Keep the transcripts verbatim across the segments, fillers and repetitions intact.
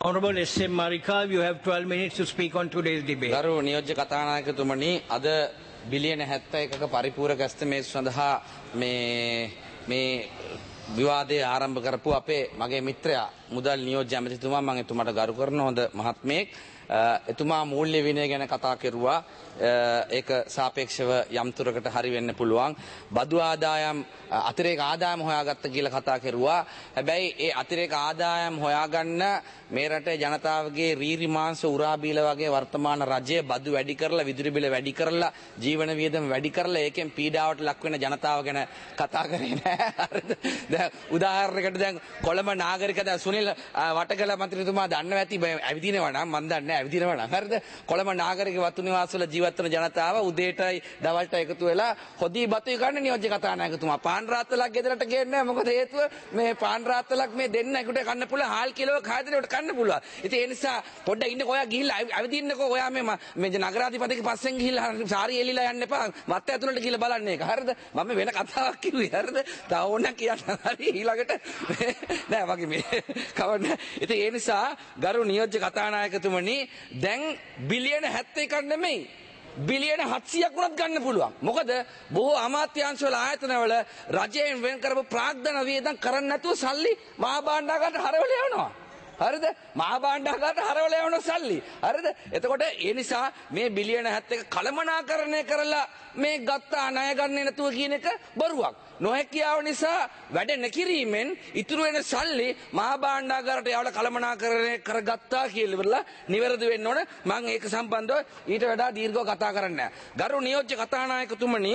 Honorable S M Marika, you have twelve minutes to speak on today's debate. ගරු නියෝජ්‍ය කතානායකතුමනි අද බිලියන හැත්තෑ එකක පරිපූර්ණ ඇස්තමේ සඳහා මේ මේ විවාදය ආරම්භ කරපු අපේ මගේ මිත්‍රයා මුදල් නියෝජ්‍ය ඇමතිතුමා මම එතුමාට ගරු කරන හොඳ මහත්මයෙක් එතුමා මූල්‍ය විනය ගැන කතා කරුවා ඒක සාපේක්ෂව යම් තුරකට හරි වෙන්න පුළුවන් බදු ආදායම් අතිරේක ආදායම් හොයාගත්ත කියලා කතා කරුවා හැබැයි ඒ අතිරේක ආදායම් හොයාගන්න මේ රටේ ජනතාවගේ රීරි මාංශ උරා බීල වගේ වර්තමාන රජය බදු වැඩි කරලා විදුලි බිල වැඩි කරලා ජීවන වියදම වැඩි කරලා ඒකෙන් පීඩාවට ලක් වෙන ජනතාව ගැන කතා කරේ නෑ හරිද දැන් උදාහරණයකට දැන් කොළඹ නාගරික දැන් සුනිල් වටකල මන්ත්‍රීතුමා දන්නවා ඇති ඇවිදිනවා නම් මන් දන්නේ නැහැ ඇවිදිනවා නම් හරිද කොළඹ නාගරික වතු නිවාස වල ජීවත් වෙන ජනතාව උදේටයි දවල්ට එකතු වෙලා හොදි බතු ගන්න නියෝජ්‍ය කතානායකතුමා පාන් රාත්තලක් ගෙදරට ගේන්නේ නැහැ මොකද හේතුව මේ පාන් රාත්තලක් මේ දෙන්න එකට කන්න පුළුවන් හාල් කිලෝවක් හයදෙනෙකුට කන්න පුළුවන් ඉතින් ඒ නිසා පොඩ්ඩක් ඉන්නකෝ ඔයා ගිහිල්ලා ඇවිදින්නකෝ ඔයා මේ මේ නගරාධිපතිගේ පස්සෙන් ගිහිල්ලා සාරි එලිලා යන්න එපා වත්ත ඇතුළට ගිහිල්ලා බලන්න ඒක හරිද මම වෙන කතාවක් කිව්වේ හරිද තව ඕනක් කියන්න හරි ඊළඟට නෑ වගේ මේ කවන්න ඉතින් ඒ නිසා ගරු නියෝජ්‍ය කතානායකතුමනි දැන් බිලියන හැත්තෑ එකක් නෙමෙයි බිලියන හත්සියයක් වුණත් ගන්න පුළුවන්. මොකද බොහෝ අමාත්‍යාංශ වල ආයතන වල රජයෙන් වෙන් කරපු ප්‍රාග්ධන වියදම් කරන්නේ නැතුව සල්ලි මහා භාණ්ඩාගාරයට හරවලා යනවා. හරිද? මහා භාණ්ඩාගාරයට හරවලා යන සල්ලි. හරිද? එතකොට ඒ නිසා මේ බිලියන හැත්තෑ එක කළමනාකරණය කරලා මේ ගත්ත ණය ගන්නේ නැතුව කියන එක බොරුවක්. නොහැකියාව නිසා වැඩ නැකිරීමෙන් ඉතුරු වෙන සල්ලි මහා භාණ්ඩාගාරයට යවලා කළමනාකරණය කරගත්තා කියලා ඉවරලා නිවැරදි වෙන්න ඕන. මම ඒක සම්බන්ධව ඊට වඩා දීර්ඝව කතා කරන්නේ නැහැ. ගරු නියෝජ්‍ය කතානායකතුමනි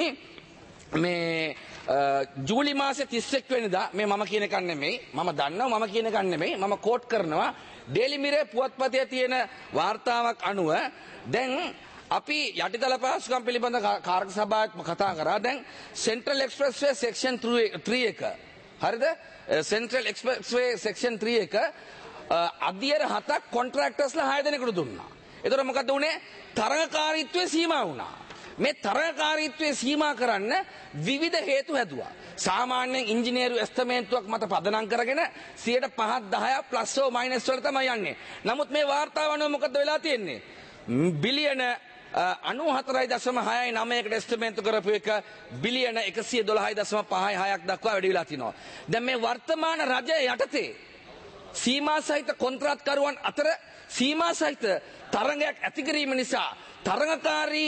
මේ ජූලි මාසේ තිස් එක් වෙනිදා මේ මම කියන එකක් නෙමෙයි මම දන්නවා මම කියන එකක් නෙමෙයි මම කෝට් කරනවා ඩේලි මිරර් පුවත්පතේ තියෙන වාර්තාවක් අනුව දැන් අපි යටිතල පහසුකම් පිළිබඳ කාර්ය සභාවක් කතා කරා දැන් සෙන්ට්‍රල් එක්ස්ප්‍රෙස්වේ සෙක්ෂන් ත්‍රී එක හරිද සෙන්ට්‍රල් එක්ස්ප්‍රෙස්වේ සෙක්ෂන් ත්‍රී එක අධ්‍යයන හතක් කොන්ට්‍රැක්ටර්ස්ලා හය දෙනෙකුට දුන්නා. ඒතර මොකද උනේ තරගකාරීත්වයේ සීමා වුණා. මේ තරගකාරීත්වයේ සීමා කරන්න විවිධ හේතු හැදුවා. සාමාන්‍යයෙන් ඉංජිනේරු එස්තමේන්තුවක් මත පදනම් කරගෙන සියයට පහක් දහයක් ප්ලස් ඕ මයිනස් වල තමයි යන්නේ. නමුත් මේ වාර්තාව අනුව මොකද වෙලා තියෙන්නේ? බිලියන අනූහතරයි දශම හයයි නවයකට එස්ටිමේට් කරපු එක බිලියන එකසිය දොළහයි දශම පහයි හයක් දක්වා වැඩි වෙලා තිනවා. දැන් මේ වර්තමාන රජය යටතේ සීමා සහිත කොන්ත්‍රාත්කරුවන් අතර සීමා සහිත තරඟයක් ඇති කිරීම නිසා තරඟකාරී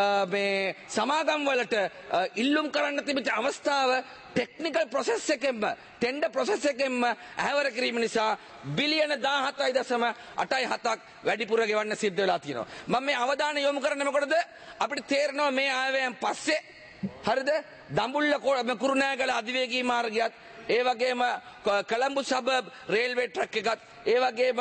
මේ සමාගම් වලට ඉල්ලුම් කරන්න තිබිච්ච අවස්ථාව ටෙක්නිකල් ප්‍රොසෙස් එකෙන්ම ටෙන්ඩර් ප්‍රොසෙස් එකෙන්ම ඇහැවර කිරීම නිසා බිලියන දාහතයි දශම අටයි හතක් වැඩිපුර ගෙවන්න සිද්ධ වෙලා තියෙනවා. මම මේ අවධානය යොමු කරන්නේ මොකටද? අපිට තේරෙනවා මේ ආයවැයෙන් පස්සේ හරිද? දඹුල්ල කුරුණෑගල අධිවේගී මාර්ගයත් ඒ වගේම කොළඹ සබබ් රේල්වේ ට්‍රැක් එකත් ඒ වගේම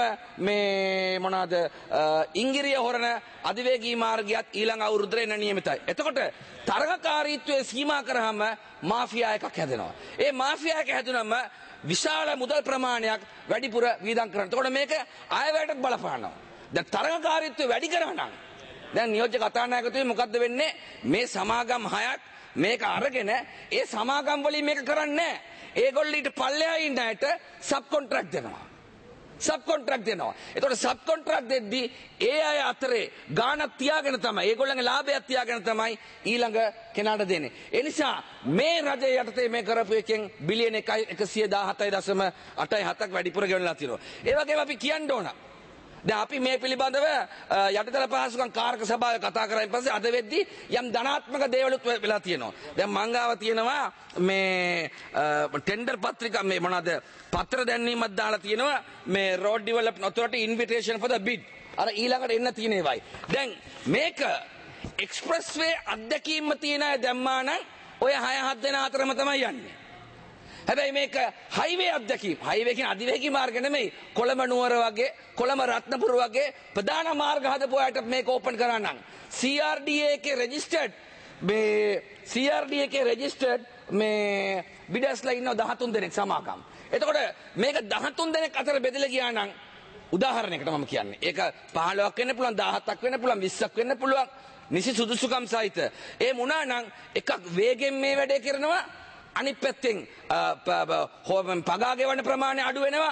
මේ මොනවාද ඉංගිරිය හොරණ අධිවේගී මාර්ගයත් ඊළඟ අවුරුද්දේ එන්න නියමිතයි. එතකොට තරගකාරීත්වයේ සීමා කරාම මාෆියා එකක් හැදෙනවා. ඒ මාෆියා එක හැදුනම විශාල මුදල් ප්‍රමාණයක් වැඩිපුර වියදම් කරනවා. එතකොට මේක ආයවැයටත් බලපානවා. දැන් තරගකාරීත්වය වැඩි කරා නම් දැන් නියෝජ්‍ය කතානායකතුමනි මොකද්ද වෙන්නේ? මේ සමාගම් හයක් මේක අරගෙන ඒ සමාගම් වලින් මේක කරන්නේ නැහැ. ඒගොල්ලෝ ඊට පල්ලෙහා ඉන්න අයට සබ් කොන්ට්‍රැක්ට් දෙනවා. සබ් කොන්ට්‍රැක්ට් දෙනවා. ඒතකොට සබ් කොන්ට්‍රැක්ට් දෙද්දී ඒ අය අතරේ ගාණක් තියාගෙන තමයි ඒගොල්ලන්ගේ ලාභයක් තියාගෙන තමයි ඊළඟ කෙනාට දෙන්නේ. ඒ නිසා මේ රජය යටතේ මේ කරපු එකෙන් බිලියන එකසිය දාහතයි දශම අටයි හතක් වැඩිපුර ගෙවලා තියෙනවා. ඒ වගේම අපි කියන්න ඕන දැන් අපි මේ පිළිබඳව යටිතල පහසුකම් කාර්ක සභාවේ කතා කරායින් පස්සේ අද වෙද්දී යම් ධනාත්මක දේවලුත් වෙලා තියෙනවා. දැන් මංගාව තියෙනවා මේ ටෙන්ඩර් පත්‍රිකා මේ මොනවාද පත්‍ර දැන්වීමක් දාලා තියෙනවා මේ road development authority invitation for the bid. අර ඊළඟට එන්න තියෙන ඒවයි. දැන් මේක එක්ස්ප්‍රස් වේ අධ්‍යක්ීම්ම තියෙන අය දැම්මා නම් ඔය හය හත් දෙනා අතරම තමයි යන්නේ. හැබැයි මේක හයිවේ අධ්‍යක්ීම් හයිවේ කියන අධිවේගී මාර්ග නෙමෙයි කොළඹ නුවර වගේ කොළඹ රත්නපුර වගේ ප්‍රධාන මාර්ග හදපු අයට මේක ඕපන් කරා නම් C R D A එකේ රෙජිස්ටර්ඩ් මේ C R D A එකේ රෙජිස්ටර්ඩ් මේ බිඩර්ස්ලා ඉන්නවා දහතුන් දෙනෙක් සමාගම්. එතකොට මේක දහතුන් දෙනෙක් අතර බෙදලා ගියා නම් උදාහරණයකට මම කියන්නේ ඒක පහළොවක් වෙන්න පුළුවන් දහහතක් වෙන්න පුළුවන් විස්සක් වෙන්න පුළුවන් නිසි සුදුසුකම් සහිත ඒ මුණා නම් එකක් වේගෙන් මේ වැඩේ කරනවා අනිත් පැත්තෙන් පගා ගෙවන ප්‍රමාණය අඩු වෙනවා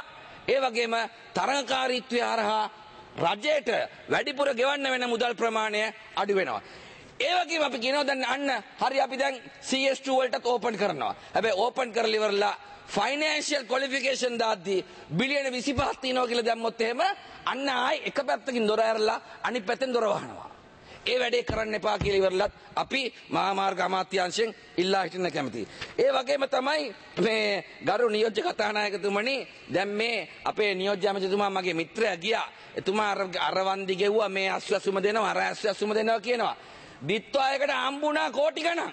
ඒ වගේම තරඟකාරීත්වය හරහා රජයට වැඩිපුර ගෙවන්න වෙන මුදල් ප්‍රමාණය අඩු වෙනවා. ඒ වගේම අපි කියනවා දැන් අන්න හරි අපි දැන් C S two වලටත් ඕපන් කරනවා. හැබැයි ඕපන් කරලා ඉවරලා ෆයිනෑන්ෂියල් ක්වොලිෆිකේෂන් දාද්දී බිලියන විසිපහක් තියෙනවා කියලා දැම්මොත් එහෙම අන්න ආයි එක පැත්තකින් දොර ඇරලා අනිත් පැත්තෙන් දොර වහනවා. ඒ වැඩේ කරන්න එපා කියලා ඉවරලත් අපි මහා මාර්ග අමාත්‍යාංශයෙන් ඉල්ලා හිටින්න කැමතියි. ඒ වගේම තමයි මේ ගරු නියෝජ්‍ය කතානායකතුමනි දැන් මේ අපේ නියෝජ්‍ය ඇමතිතුමා මගේ මිත්‍රයා ගියා. එතුමා අර අර වන්දි ගෙව්වා මේ අස්වැසුම දෙනවා අර අස්වැසුම දෙනවා කියනවා. දිත්වායකට හම්බුණා කෝටි ගණන්.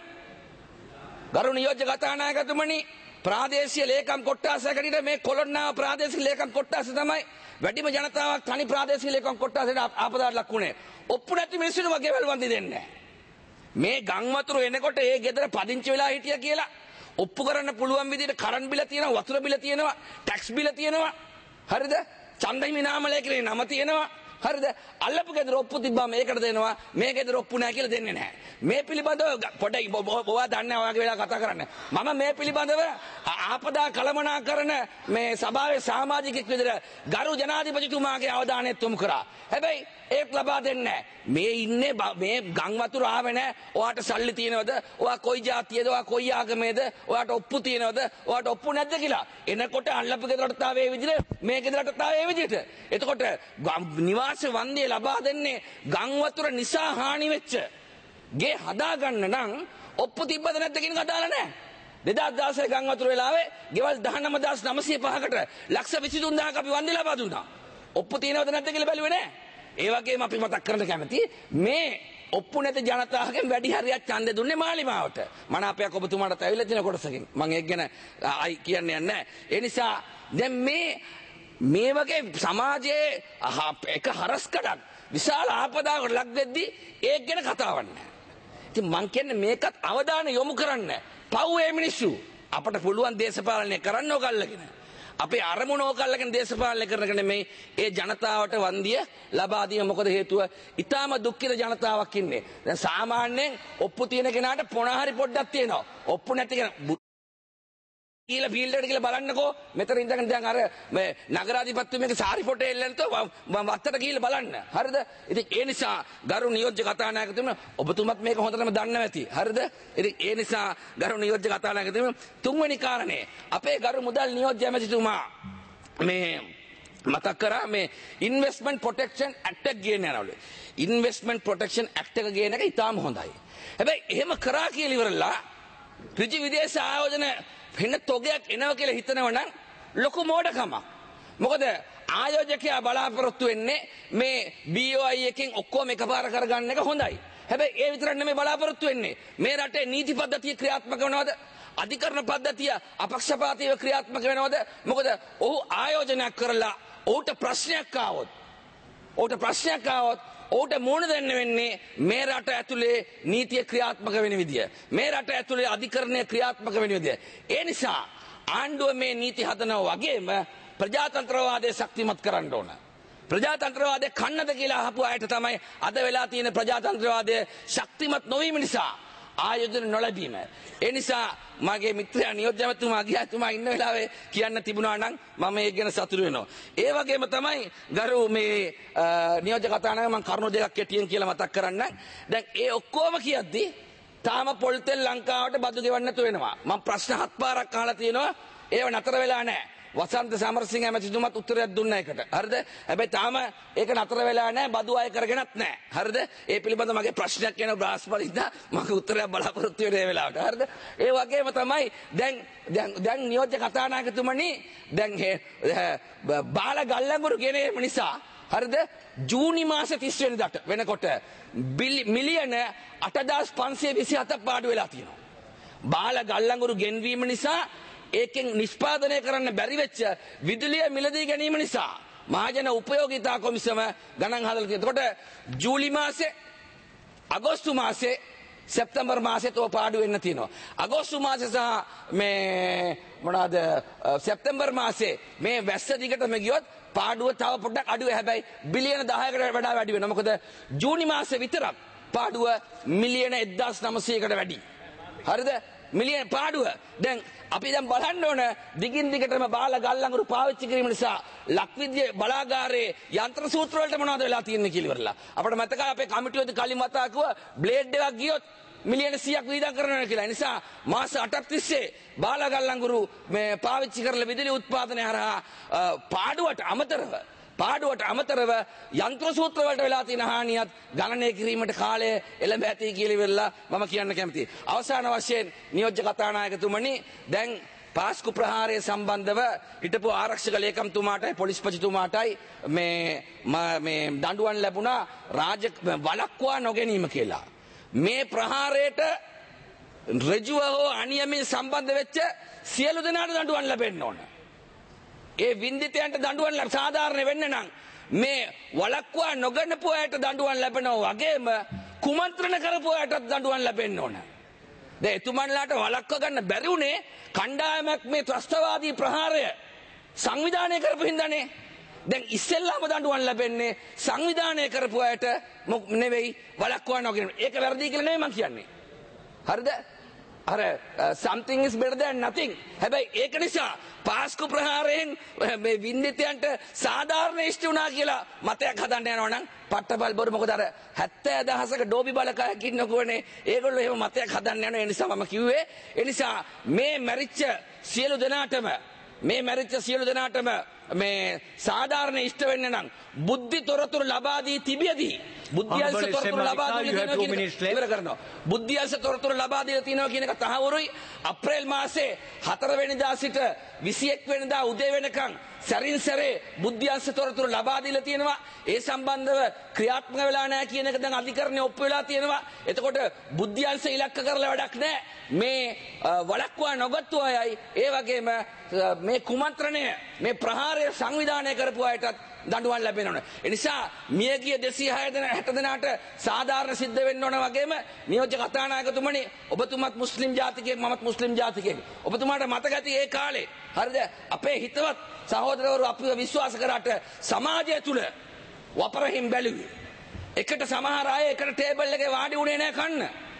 ගරු නියෝජ්‍ය කතානායකතුමනි ප්‍රාදේශීය ලේකම් කොට්ටාසයකට මේ කොළොන්නාව ප්‍රාදේශීය ලේකම් කොට්ටාස තමයි වැඩිම ජනතාවක් තනි ප්‍රාදේශීය ලේකම් කොට්ටාසයට ආපදාට ලක් වුණේ. ඔප්පු නැති මිනිස්සුන්ව ගෙවල් වන්දි දෙන්නේ මේ ගම් වතුර එනකොට ඒ ගෙදර පදිංචි වෙලා හිටියා කියලා ඔප්පු කරන්න පුළුවන් විදිහට කරන්ට් බිල තියෙනවා වතුර බිල තියෙනවා ටැක්ස් බිල තියෙනවා හරිද ඡන්දහිමි නාමලය කියලා නම තියෙනවා හරිද අල්ලපු ගෙදර ඔප්පු තිබ්බා මේකට දෙනවා මේ ගෙදර ඔප්පු නැහැ කියලා දෙන්නේ නැහැ මේ පිළිබඳව පොඩ්ඩයි ඔයා දන්නේ ඔයාගේ වෙලාව කතා කරන්න මම මේ පිළිබඳව ආපදා කළමනාකරන මේ සභාවේ සමාජිකෙක් විදිහට ගරු ජනාධිපතිතුමාගේ අවධානය යොමු කරා හැබැයි ඒක ලබා දෙන්නේ මේ ඉන්නේ මේ ගම් වතුර ආවේ නැහැ ඔයාට සල්ලි තියෙනවද ඔයා කොයි ජාතියද ඔයා කොයි ආගමේද ඔයාට ඔප්පු තියෙනවද ඔයාට ඔප්පු නැද්ද කියලා එනකොට අල්ලපු ගෙදරට තාවේ විදිහට මේ ගෙදරට තාවේ විදිහට එතකොට නිවාස වන්දිය ලබා දෙන්නේ ගම් වතුර නිසා හානි වෙච්ච ගේ හදාගන්න නම් ඔප්පු තිබ්බද නැද්ද කියන කතාවල නැහැ දෙදාස් දාසය ගම් වතුර වෙලාවේ ගෙවල් දහනවය හදාස් නවසිය පහකට ලක්ෂ විසිතුන් දහසක් අපි වන්දි ලබා දුන්නා ඔප්පු තියෙනවද නැද්ද කියලා බැලුවේ නැහැ ඒ වගේම අපි මතක් කරන්න කැමති මේ ඔප්පු නැති ජනතාවගෙන් වැඩි හරියක් ඡන්දෙ දුන්නේ මාලිමාවට මනාපයක් ඔබතුමාට ඇවිල්ලා තියෙන කොටසකින් මම ඒක ගැන ආයි කියන්නේ නැහැ ඒ නිසා දැන් මේ මේ වගේ සමාජයේ එක හරස්කඩක් විශාල ආපදාවකට ලක් දෙද්දී ඒක ගැන කතාවක් නැහැ. ඉතින් මං කියන්නේ මේකත් අවධානය යොමු කරන්න. පව් ඒ මිනිස්සු අපට පුළුවන් දේශපාලනය කරන්න ඕක අල්ලගෙන. අපේ අරමුණ ඕක අල්ලගෙන දේශපාලනය කරනකනේ මේ ඒ ජනතාවට වන්දිය ලබා දීම මොකද හේතුව? ඊටාම දුක්ඛිත ජනතාවක් ඉන්නේ. දැන් සාමාන්‍යයෙන් ඔප්පු තියෙන කෙනාට පොණ හරි පොඩ්ඩක් තියෙනවා. ඔප්පු නැති කෙනා කියලා ෆීල්ඩ් එකට ගිහලා බලන්නකෝ මෙතන ඉඳන් දැන් අර මේ නගරාධිපතිතුමගේ සාරි ෆොටෝ එල්ලන්නතෝ වත්තට ගිහලා බලන්න හරිද ඉතින් ඒ නිසා ගරු නියෝජ්‍ය කතානායකතුමා ඔබතුමත් මේක හොඳටම දන්නවා ඇති හරිද ඉතින් ඒ නිසා ගරු නියෝජ්‍ය කතානායකතුමා තුන්වෙනි කාරණේ අපේ ගරු මුදල් නියෝජ්‍ය ඇමතිතුමා මේ මතක් කරා මේ ඉන්වෙස්ට්මන්ට් ප්‍රොටෙක්ෂන් ඇක්ට් එක ගේන්න යනවලු ඉන්වෙස්ට්මන්ට් ප්‍රොටෙක්ෂන් ඇක්ට් එක ගේන එක ඉතාම හොඳයි හැබැයි එහෙම කරා කියලා ඉවරලා ඍජු විදේශ ආයෝජන වෙන තොගයක් එනවා කියලා හිතනව නම් ලොකු මෝඩකමක්. මොකද ආයෝජකයා බලාපොරොත්තු වෙන්නේ මේ B O I එකෙන් ඔක්කොම එකපාර කරගන්න එක හොඳයි. හැබැයි ඒ විතරක් නෙමෙයි බලාපොරොත්තු වෙන්නේ. මේ රටේ නීති පද්ධතිය ක්‍රියාත්මක වෙනවද? අධිකරණ පද්ධතිය අපක්ෂපාතීව ක්‍රියාත්මක වෙනවද? මොකද ඔහු ආයෝජනයක් කරලා ඔහුට ප්‍රශ්නයක් ආවොත් ඔහුට ප්‍රශ්නයක් ආවොත් ඔහුට මුණ දෙන්න වෙන්නේ මේ රට ඇතුලේ නීතිය ක්‍රියාත්මක වෙන විදිය. මේ රට ඇතුලේ අධිකරණය ක්‍රියාත්මක වෙන විදිය. ඒ නිසා ආණ්ඩුව මේ නීති හදනවා වගේම ප්‍රජාතන්ත්‍රවාදය ශක්තිමත් කරන්න ඕන. ප්‍රජාතන්ත්‍රවාදය කන්නද කියලා අහපු අයට තමයි අද වෙලා තියෙන ප්‍රජාතන්ත්‍රවාදය ශක්තිමත් නොවීම නිසා ආයෝජන නොලැබීම. ඒ නිසා මගේ මිත්‍රයා නියෝජ්‍ය ඇමතිතුමා ගියාතුමා ඉන්න වෙලාවේ කියන්න තිබුණා නම් මම ඒක ගැන සතුටු වෙනවා. ඒ වගේම තමයි ගරු මේ නියෝජ්‍ය කතානායක මම කරුණු දෙකක් කෙටියෙන් කියලා මතක් කරන්න. දැන් ඒ ඔක්කොම කියද්දි තාම පොල් තෙල් ලංකාවට බදු ගෙවන්න නැතු වෙනවා. මම ප්‍රශ්න හත් පාරක් අහලා තියෙනවා. ඒව නතර වෙලා නැහැ. වසන්ත සමරසිංහ ඇමතිතුමත් උත්තරයක් දුන්නා ඒකට. හරිද? හැබැයි තාම ඒක නතර වෙලා නැහැ. බදු අය කරගෙනත් නැහැ. හරිද? ඒ පිළිබඳව මගේ ප්‍රශ්නයක් එන බ්‍රහස්පතින්දා මම උත්තරයක් බලාපොරොත්තු වෙන ඒ වෙලාවට. හරිද? ඒ වගේම තමයි දැන් දැන් දැන් නියෝජ්‍ය කතානායකතුමනි දැන් බාල ගල්ලඟුරු ගෙන නිසා හරිද? ජූනි මාස තිස් වෙනිදාට වෙනකොට මිලියන අටදාස් පන්සිය විසි හතක් පාඩු වෙලා තියෙනවා. බාල ගල්ලඟුරු ගෙන්වීම නිසා ඒකෙන් නිෂ්පාදනය කරන්න බැරි වෙච්ච විදුලිය මිලදී ගැනීම නිසා මහජන උපයෝගිතා කොමිසම ගණන් හදලා තියෙනවා. එතකොට ජූලි මාසේ අගෝස්තු මාසේ සැප්තැම්බර් මාසේ තෝ පාඩු වෙන්න තියෙනවා. අගෝස්තු මාසේ සහ මේ මොනවාද සැප්තැම්බර් මාසේ මේ වැස්ස දිගටම ගියොත් පාඩුව තව පොඩ්ඩක් අඩු වෙයි. හැබැයි බිලියන දහයකට වඩා වැඩි වෙනවා. මොකද ජූනි මාසේ විතරක් පාඩුව මිලියන එක්දාස් නවසීයකට වැඩි. හරිද? මිලියන පාඩුව. දැන් අපි දැන් බලන්න ඕන දිගින් දිගටම බාල ගල්ලඟුරු පාවිච්චි කිරීම නිසා ලක්විද්‍ය බලාගාරයේ යන්ත්‍ර සූත්‍ර වලට මොනවද වෙලා තියෙන්නේ කියලා ඉවරලා. අපිට මතකයි අපේ කමිටුවේදී කලින් මතක කිව්වා බ්ලේඩ් එකක් ගියොත් මිලියන සීයක් වියදම් කරනවා කියලා. ඒ නිසා මාස අටක් තිස්සේ බාල ගල්ලඟුරු මේ පාවිච්චි කරලා විදුලි උත්පාදනය හරහා පාඩුවට අමතරව පාඩුවට අමතරව යන්ත්‍ර සූත්‍ර වලට වෙලා තියෙන හානියත් ගණනය කිරීමට කාලය එළඹ ඇති කියලා ඉවරලා මම කියන්න කැමතියි. අවසාන වශයෙන් නියෝජ්‍ය කතානායකතුමනි දැන් පාස්කු ප්‍රහාරය සම්බන්ධව හිටපු ආරක්ෂක ලේකම්තුමාටයි පොලිස්පතිතුමාටයි මේ මේ දඬුවම් ලැබුණා රාජ වළක්වා නොගැනීම කියලා. මේ ප්‍රහාරයට ඍජුව හෝ අනියමින් සම්බන්ධ වෙච්ච සියලු දෙනාට දඬුවම් ලැබෙන්න ඕන. ඒ වින්දිතයන්ට දඬුවම් ලැබ සාධාරණ වෙන්න නම් මේ වළක්වා නොගන්නපු අයට දඬුවම් ලැබෙනවා වගේම කුමන්ත්‍රණ කරපු අයටත් දඬුවම් ලැබෙන්න ඕන. දැන් එතුමන්ලාට වළක්වා ගන්න බැරි උනේ කණ්ඩායමක් මේ ත්‍රස්තවාදී ප්‍රහාරය සංවිධානය කරපු හින්දානේ. දැන් ඉස්සෙල්ලාම දඬුවම් ලැබෙන්නේ සංවිධානය කරපු අයට නෙවෙයි වළක්වා නොගෙන. ඒක වැරදි කියලා නෙවෙයි මම කියන්නේ. හරිද? අර something is better than nothing. හැබැයි ඒක නිසා පාස්කු ප්‍රහාරයෙන් මේ වින්දිතයන්ට සාධාරණ ඉෂ්ට වුණා කියලා මතයක් හදන්න යනවා නම් පට්ටපල් බොරු. මොකද අර හැත්තෑ දහසක ඩෝබි බලකායක් ඉන්නකොනේ ඒගොල්ලෝ එහෙම මතයක් හදන්න යනවා. ඒ නිසා මම කිව්වේ ඒ නිසා මේ මැරිච්ච සියලු දෙනාටම මේ මැරිච්ච සියලු දෙනාටම මේ සාධාරණ ඉෂ්ට වෙන්න නම් බුද්ධි තොරතුරු ලබා දී තිබියදී බුද්ධියල්ස තොරතුරු ලබා දීලා තියෙනවා ඉවර කරනවා. බුද්ධියල්ස තොරතුරු ලබා දීලා තියෙනවා කියන එක තහවුරුයි. අප්‍රේල් මාසේ හතර වෙනිදා සිට විසිඑක් වෙනිදා උදේ වෙනකන් සැරින් සැරේ බුද්ධියල්ස තොරතුරු ලබා දීලා තියෙනවා. ඒ සම්බන්ධව ක්‍රියාත්මක වෙලා නැහැ කියන එක දැන් අධිකරණය ඔප්පු වෙලා තියෙනවා. එතකොට බුද්ධියල්ස ඉලක්ක කරලා වැඩක් නැහැ. මේ වළක්වා නොගත්තු අයයි ඒ වගේම මේ කුමන්ත්‍රණය මේ ප්‍රහාරය සංවිධානය කරපු අයටත් දඬුවම් ලැබෙන්න ඕන. ඒ නිසා මියගිය දෙසිය හය දෙනා හැට දෙනාට සාධාරණ සිද්ධ වෙන්න ඕන වගේම නියෝජ්‍ය කතානායකතුමනි ඔබතුමත් මුස්ලිම් ජාතිකයෙක් මමත් මුස්ලිම් ජාතිකයෙක්. ඔබතුමාට මතක ඇති ඒ කාලේ හරිද අපේ හිතවත් සහෝදරවරු අපිව විශ්වාස කරාට සමාජය තුල වපරහින් බැලුවේ. එකට සමහර අය එකට ටේබල් එකේ වාඩි වුණේ නැහැ කන්න.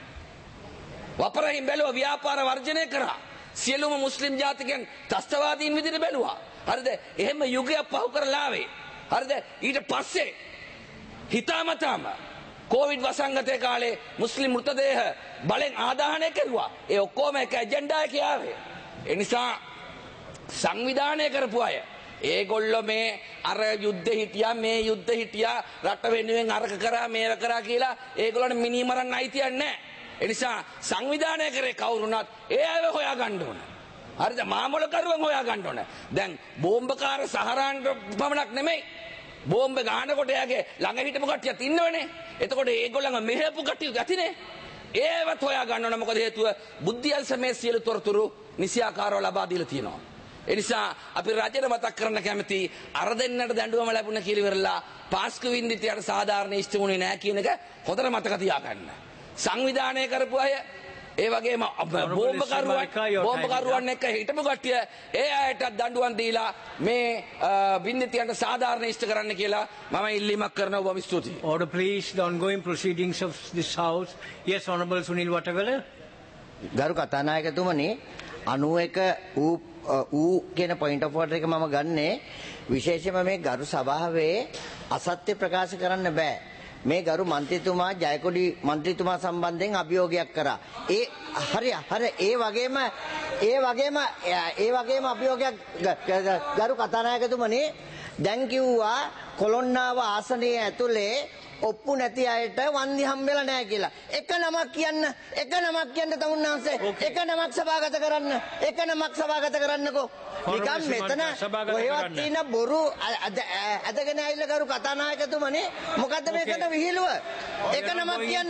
වපරහින් බැලුව ව්‍යාපාර වර්ජනය කරා. සියලුම මුස්ලිම් ජාතිකයන් ත්‍රස්තවාදීන් විදිහට බැලුවා. හරිද? එහෙම යුගයක් පහු කරලා ආවේ. හරිද? ඊට පස්සේ හිතාමතාම කොවිඩ් වසංගතයේ කාලේ මුස්ලිම් මෘතදේහ බලෙන් ආදාහනය කරුවා. ඒ ඔක්කොම එක ඇජෙන්ඩා එකේ ආවේ. ඒ නිසා සංවිධානය කරපු අය ඒගොල්ලෝ මේ අර යුද්ධ හිටියා මේ යුද්ධ හිටියා රට වෙනුවෙන් අරක කරා මේව කරා කියලා ඒගොල්ලන්ට මිනිමරන්න අයිතියක් නැහැ. ඒ නිසා සංවිධානය කරේ කවුරුණත් ඒ අයව හොයා ගන්න ඕන. හරිද? මාමොල කරුවන් හොයා ගන්න ඕන. දැන් බෝම්බකාර සහරාන් පමණක් නෙමෙයි. බෝම්බ ගහනකොට එයාගේ ළඟ හිටපු කට්ටියත් ඉන්නවනේ. එතකොට ඒගොල්ලන්ව මෙහෙපු කට්ටිය ඇතිනේ. ඒවත් හොයා ගන්න ඕන. මොකද හේතුව බුද්ධියල් සමේ සියලු තොරතුරු නිසියාකාරව ලබා දීලා තියෙනවා. ඒ නිසා අපි රජයට මතක් කරන්න කැමති අර දෙන්නට දඬුවම ලැබුණ කියලා ඉවරලා පාස්කු වින්දිතයට සාධාරණ ඉෂ්ට වුණේ නැහැ කියන එක හොඳට මතක තියාගන්න. සංවිධානය කරපු අය ඒ වගේම බෝම්බකරුවන් බෝම්බකරුවන් එක්ක හිටපු කට්ටිය ඒ අයට දඬුවම් දීලා මේ වින්දිතයන්ට සාධාරණ ඉෂ්ට කරන්න කියලා මම ඉල්ලීමක් කරනවා. බොහොම ස්තුතියි. Order please, the ongoing proceedings of this house. Yes, Honorable Sunil Watagala. ගරු කතානායකතුමනි අනූ එක ඌ ඌ කියන පොයින්ට් ඔෆ් ඕඩර් එක මම ගන්නේ විශේෂයෙන්ම මේ ගරු සභාවේ අසත්‍ය ප්‍රකාශ කරන්න බෑ. මේ ගරු මන්ත්‍රීතුමා ජයකොඩි මන්ත්‍රීතුමා සම්බන්ධයෙන් අභියෝගයක් කරා. ඒ හරි හරි ඒ වගේම ඒ වගේම ඒ වගේම අභියෝගයක් ගරු කතානායකතුමනි දැන් කිව්වා කොළොන්නාව ආසනයේ ඇතුලේ ඔප්පු නැති අයට වන්දි හම්බෙලා නැහැ කියලා. එක නමක් කියන්න එක නමක් කියන්න තමුන්නාන්සේ එක නමක් සභාගත කරන්න එක නමක් සභාගත කරන්නකෝ. නිකම් මෙතන ඔයවත් තියෙන බොරු අදගෙන ඇවිල්ලා කරු කතානායකතුමනි මොකද්ද මේකට විහිළුව? එක නමක් කියන්න.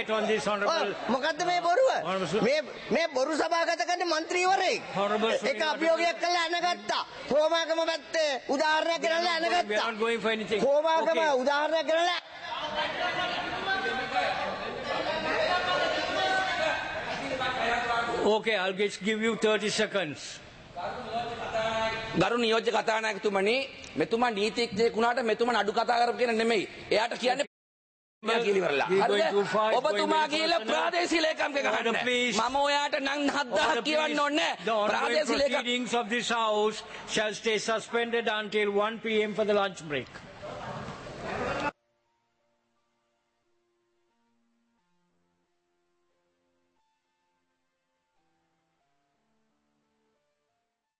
මොකද්ද මේ බොරුව? මේ මේ බොරු සභාගත කරන മന്ത്രിවරයෙක් එක අභියෝගයක් කළා අනගත්තා. හෝමාගම පැත්තේ උදාහරණයක් ගෙනල්ලා අනගත්තා. හෝමාගම උදාහරණයක් ගෙනල්ලා Okay, I'll just give you thirty seconds. ගරු නියෝජ්‍ය කතානායකතුමනි මෙතුමා නීතිඥයෙක් වුණාට මෙතුමා අඩු කතා කරපු කෙනෙක් නෙමෙයි. එයාට කියන්නේ කිලිවරලා. We හරිද? going too far, it's going ඔබතුමා very ගිහලා personal. ප්‍රාදේශීය ලේකම්ක Order, ගහන්න. please. මම ඔයාට නම් හත්දාහක් Order, කියවන්න please. ඕනේ The නැහැ. ongoing ප්‍රාදේශීය ලේකම් proceedings of this house shall stay suspended until one p m for the lunch break.